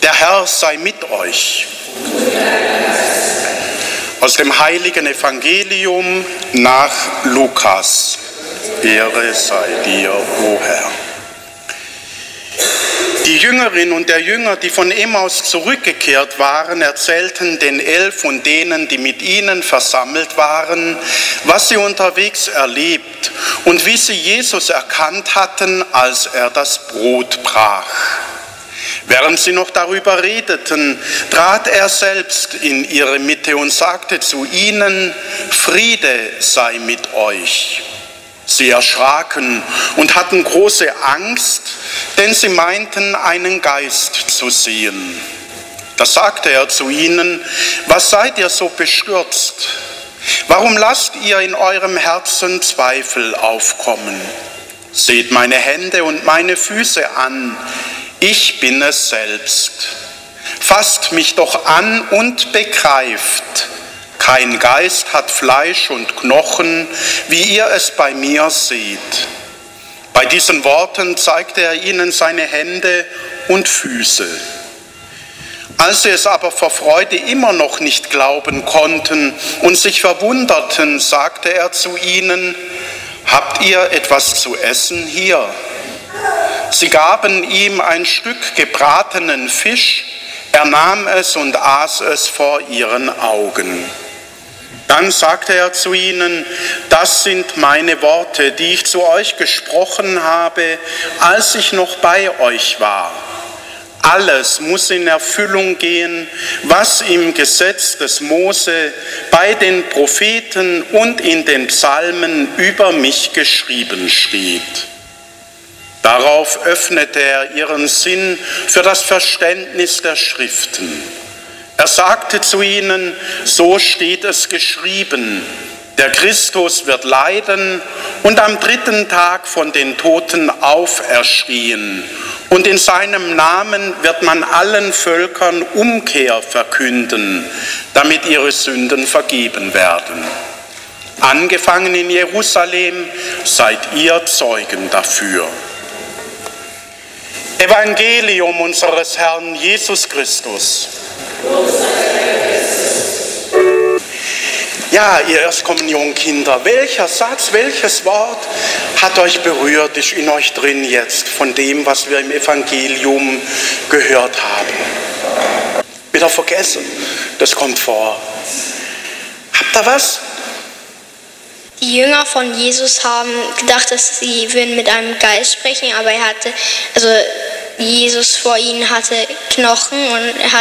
Der Herr sei mit euch. Aus dem heiligen Evangelium nach Lukas. Ehre sei dir, o Herr. Die Jüngerin und der Jünger, die von Emmaus zurückgekehrt waren, erzählten den 11 und denen, die mit ihnen versammelt waren, was sie unterwegs erlebt und wie sie Jesus erkannt hatten, als er das Brot brach. Während sie noch darüber redeten, trat er selbst in ihre Mitte und sagte zu ihnen: Friede sei mit euch. Sie erschraken und hatten große Angst, denn sie meinten, einen Geist zu sehen. Da sagte er zu ihnen: Was seid ihr so bestürzt? Warum lasst ihr in eurem Herzen Zweifel aufkommen? Seht meine Hände und meine Füße an. Ich bin es selbst. Fasst mich doch an und begreift. Kein Geist hat Fleisch und Knochen, wie ihr es bei mir seht. Bei diesen Worten zeigte er ihnen seine Hände und Füße. Als sie es aber vor Freude immer noch nicht glauben konnten und sich verwunderten, sagte er zu ihnen: Habt ihr etwas zu essen hier? Sie gaben ihm ein Stück gebratenen Fisch, er nahm es und aß es vor ihren Augen. Dann sagte er zu ihnen: Das sind meine Worte, die ich zu euch gesprochen habe, als ich noch bei euch war. Alles muss in Erfüllung gehen, was im Gesetz des Mose, bei den Propheten und in den Psalmen über mich geschrieben steht. Darauf öffnete er ihren Sinn für das Verständnis der Schriften. Er sagte zu ihnen: So steht es geschrieben, der Christus wird leiden und am 3. Tag von den Toten auferstehen. Und in seinem Namen wird man allen Völkern Umkehr verkünden, damit ihre Sünden vergeben werden. Angefangen in Jerusalem, seid ihr Zeugen dafür. Evangelium unseres Herrn Jesus Christus. Ja, ihr Erstkommunionkinder, welcher Satz, welches Wort hat euch berührt, ist in euch drin jetzt, von dem, was wir im Evangelium gehört haben? Wieder vergessen, das kommt vor. Habt ihr was? Die Jünger von Jesus haben gedacht, dass sie würden mit einem Geist sprechen, aber Jesus vor ihnen hatte Knochen und er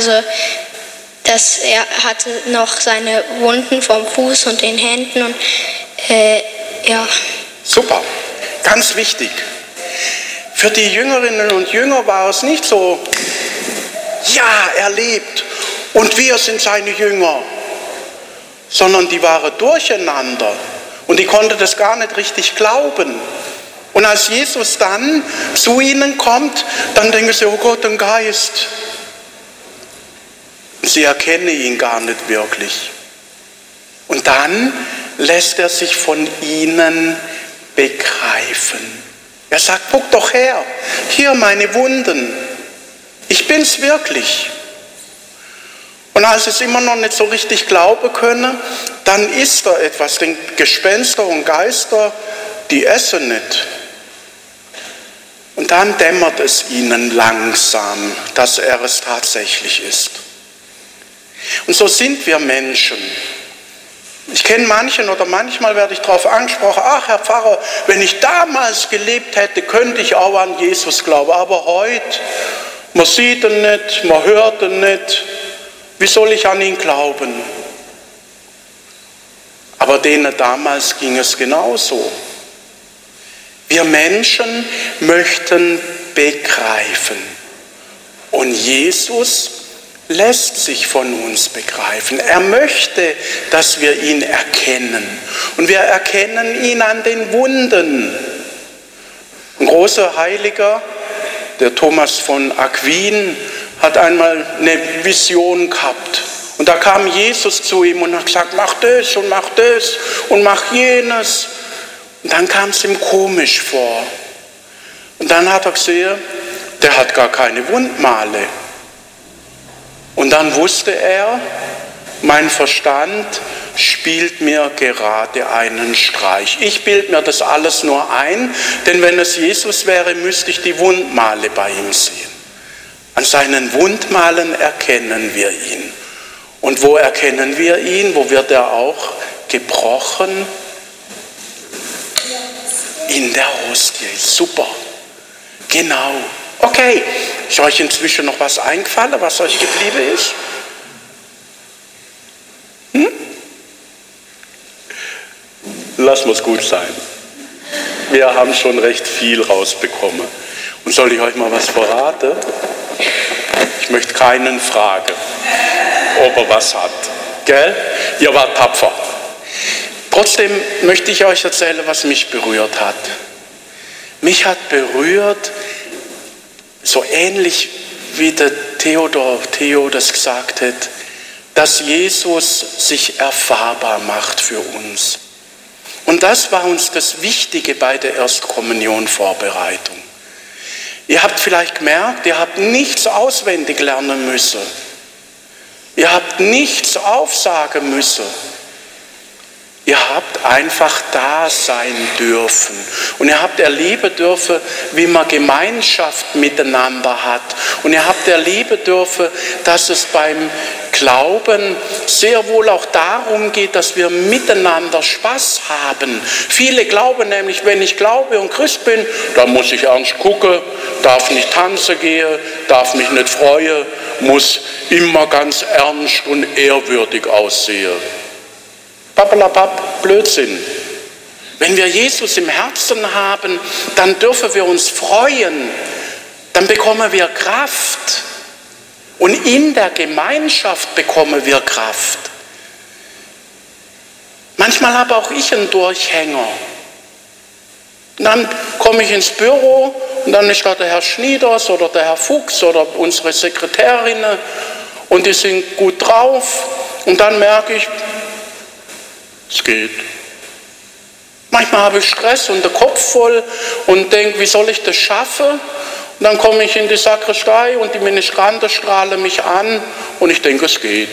hatte noch seine Wunden vom Fuß und den Händen und ja. Super, ganz wichtig. Für die Jüngerinnen und Jünger war es nicht so: Ja, er lebt und wir sind seine Jünger, sondern die waren durcheinander und die konnten das gar nicht richtig glauben. Und als Jesus dann zu ihnen kommt, dann denken sie: Oh Gott, ein Geist. Sie erkennen ihn gar nicht wirklich. Und dann lässt er sich von ihnen begreifen. Er sagt: Guck doch her, hier meine Wunden. Ich bin's wirklich. Und als sie es immer noch nicht so richtig glauben können, dann ist da etwas, denn Gespenster und Geister, die essen nicht. Und dann dämmert es ihnen langsam, dass er es tatsächlich ist. Und so sind wir Menschen. Ich kenne manchen oder manchmal werde ich darauf angesprochen: Ach, Herr Pfarrer, wenn ich damals gelebt hätte, könnte ich auch an Jesus glauben. Aber heute, man sieht ihn nicht, man hört ihn nicht. Wie soll ich an ihn glauben? Aber denen damals ging es genauso. Wir Menschen möchten begreifen. Und Jesus lässt sich von uns begreifen. Er möchte, dass wir ihn erkennen. Und wir erkennen ihn an den Wunden. Ein großer Heiliger, der Thomas von Aquin, hat einmal eine Vision gehabt. Und da kam Jesus zu ihm und hat gesagt: Mach das und mach das und mach jenes. Und dann kam es ihm komisch vor. Und dann hat er gesehen, der hat gar keine Wundmale. Und dann wusste er, mein Verstand spielt mir gerade einen Streich. Ich bilde mir das alles nur ein, denn wenn es Jesus wäre, müsste ich die Wundmale bei ihm sehen. An seinen Wundmalen erkennen wir ihn. Und wo erkennen wir ihn? Wo wird er auch gebrochen? In der Hostie. Super. Genau. Okay. Ist euch inzwischen noch was eingefallen, was euch geblieben ist? Lass uns gut sein. Wir haben schon recht viel rausbekommen. Und soll ich euch mal was verraten? Ich möchte keinen fragen, ob er was hat. Gell? Ihr wart tapfer. Trotzdem möchte ich euch erzählen, was mich berührt hat. Mich hat berührt, so ähnlich wie der Theo das gesagt hat, dass Jesus sich erfahrbar macht für uns. Und das war uns das Wichtige bei der Erstkommunion-Vorbereitung. Ihr habt vielleicht gemerkt, ihr habt nichts auswendig lernen müssen. Ihr habt nichts aufsagen müssen. Ihr habt einfach da sein dürfen. Und ihr habt erleben dürfen, wie man Gemeinschaft miteinander hat. Und ihr habt erleben dürfen, dass es beim Glauben sehr wohl auch darum geht, dass wir miteinander Spaß haben. Viele glauben nämlich, wenn ich glaube und Christ bin, dann muss ich ernst gucken, darf nicht tanzen gehen, darf mich nicht freuen, muss immer ganz ernst und ehrwürdig aussehen. Pappelapapp, Blödsinn. Wenn wir Jesus im Herzen haben, dann dürfen wir uns freuen, dann bekommen wir Kraft. Und in der Gemeinschaft bekommen wir Kraft. Manchmal habe auch ich einen Durchhänger. Und dann komme ich ins Büro und dann ist da der Herr Schnieders oder der Herr Fuchs oder unsere Sekretärinnen und die sind gut drauf und dann merke ich, es geht. Manchmal habe ich Stress und den Kopf voll und denke, wie soll ich das schaffen? Und dann komme ich in die Sakristei und die Ministranten strahlen mich an und ich denke, es geht.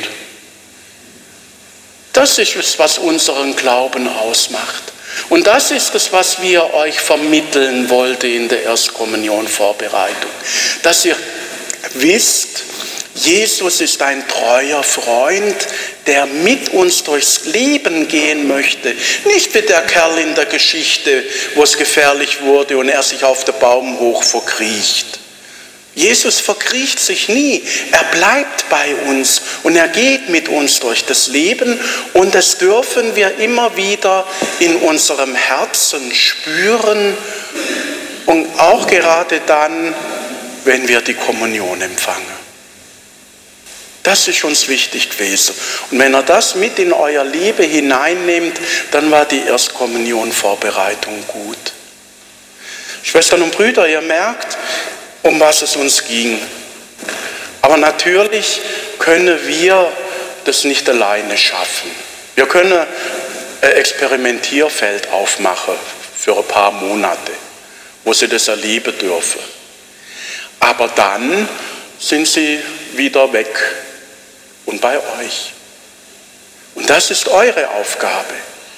Das ist es, was unseren Glauben ausmacht. Und das ist es, was wir euch vermitteln wollten in der Erstkommunion-Vorbereitung. Dass ihr wisst, Jesus ist ein treuer Freund, der mit uns durchs Leben gehen möchte. Nicht wie der Kerl in der Geschichte, wo es gefährlich wurde und er sich auf den Baum hoch verkriecht. Jesus verkriecht sich nie. Er bleibt bei uns und er geht mit uns durch das Leben und das dürfen wir immer wieder in unserem Herzen spüren und auch gerade dann, wenn wir die Kommunion empfangen. Das ist uns wichtig gewesen. Und wenn ihr das mit in euer Leben hineinnehmt, dann war die Erstkommunion-Vorbereitung gut. Schwestern und Brüder, ihr merkt, um was es uns ging. Aber natürlich können wir das nicht alleine schaffen. Wir können ein Experimentierfeld aufmachen für ein paar Monate, wo sie das erleben dürfen. Aber dann sind sie wieder weg. Und bei euch. Und das ist eure Aufgabe.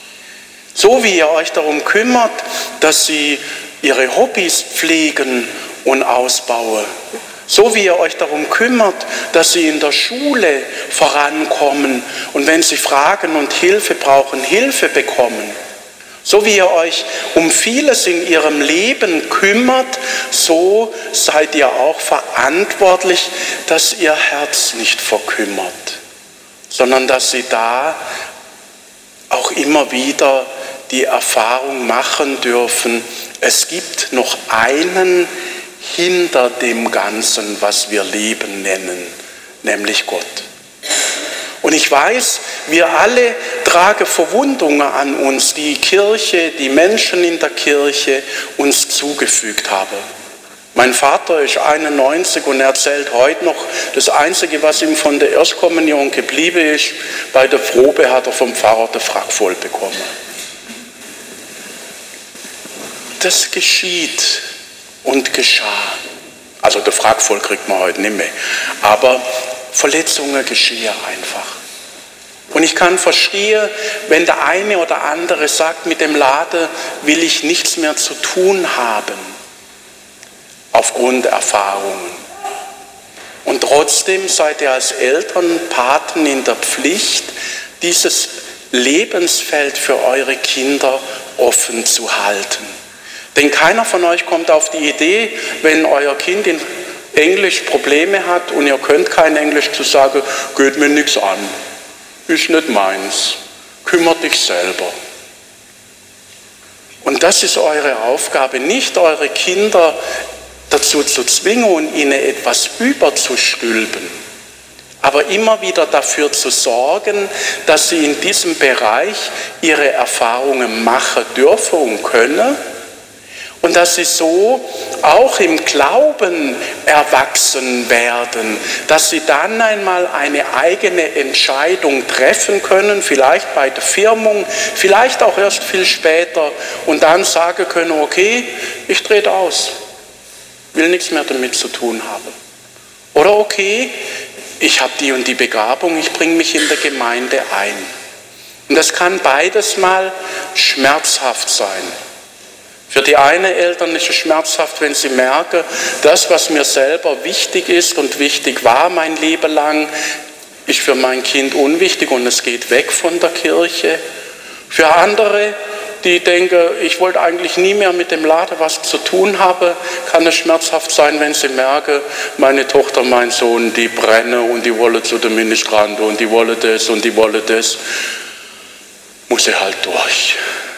So wie ihr euch darum kümmert, dass sie ihre Hobbys pflegen und ausbauen. So wie ihr euch darum kümmert, dass sie in der Schule vorankommen und wenn sie Fragen und Hilfe brauchen, Hilfe bekommen. So wie ihr euch um vieles in ihrem Leben kümmert, so seid ihr auch verantwortlich, dass ihr Herz nicht verkümmert, sondern dass sie da auch immer wieder die Erfahrung machen dürfen, es gibt noch einen hinter dem Ganzen, was wir Leben nennen, nämlich Gott. Und ich weiß, wir alle tragen Verwundungen an uns, die Kirche, die Menschen in der Kirche uns zugefügt haben. Mein Vater ist 91 und erzählt heute noch, das Einzige, was ihm von der Erstkommunion geblieben ist, bei der Probe hat er vom Pfarrer den Frack voll bekommen. Das geschieht und geschah. Also den Frack voll kriegt man heute nicht mehr. Aber Verletzungen geschehen einfach. Und ich kann verstehen, wenn der eine oder andere sagt, mit dem Laden will ich nichts mehr zu tun haben, aufgrund Erfahrungen. Und trotzdem seid ihr als Eltern, Paten in der Pflicht, dieses Lebensfeld für eure Kinder offen zu halten. Denn keiner von euch kommt auf die Idee, wenn euer Kind in Englisch Probleme hat und ihr könnt kein Englisch, zu sagen, geht mir nichts an, ist nicht meins, kümmert dich selber. Und das ist eure Aufgabe, nicht eure Kinder dazu zu zwingen und ihnen etwas überzustülpen, aber immer wieder dafür zu sorgen, dass sie in diesem Bereich ihre Erfahrungen machen dürfen und können und dass sie so auch im Glauben erwachsen werden, dass sie dann einmal eine eigene Entscheidung treffen können, vielleicht bei der Firmung, vielleicht auch erst viel später und dann sagen können, okay, ich trete aus, will nichts mehr damit zu tun haben. Oder okay, ich habe die und die Begabung, ich bringe mich in der Gemeinde ein. Und das kann beides mal schmerzhaft sein. Für die eine Eltern ist es schmerzhaft, wenn sie merken, das, was mir selber wichtig ist und wichtig war mein Leben lang, ist für mein Kind unwichtig und es geht weg von der Kirche. Für andere, die denken, ich wollte eigentlich nie mehr mit dem Laden was zu tun haben, kann es schmerzhaft sein, wenn sie merken, meine Tochter, mein Sohn, die brennen und die wollen zu den Ministranten und die wollen das und die wollen das. Muss ich halt durch.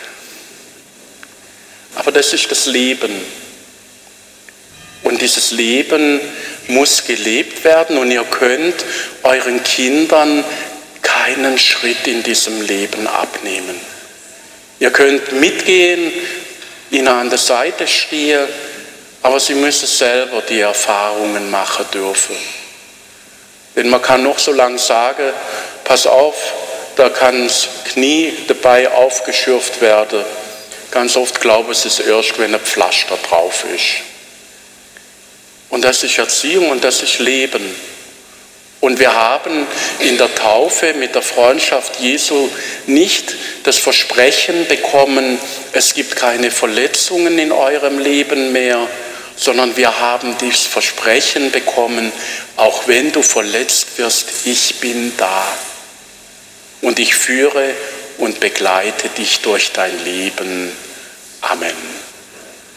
Aber das ist das Leben. Und dieses Leben muss gelebt werden und ihr könnt euren Kindern keinen Schritt in diesem Leben abnehmen. Ihr könnt mitgehen, ihnen an der Seite stehen, aber sie müssen selber die Erfahrungen machen dürfen. Denn man kann noch so lange sagen, pass auf, da kann das Knie dabei aufgeschürft werden. Ganz oft glauben sie es erst, wenn ein Pflaster drauf ist. Und das ist Erziehung und das ist Leben. Und wir haben in der Taufe mit der Freundschaft Jesu nicht das Versprechen bekommen, es gibt keine Verletzungen in eurem Leben mehr, sondern wir haben dieses Versprechen bekommen, auch wenn du verletzt wirst, ich bin da. Und ich führe und begleite dich durch dein Leben. Amen.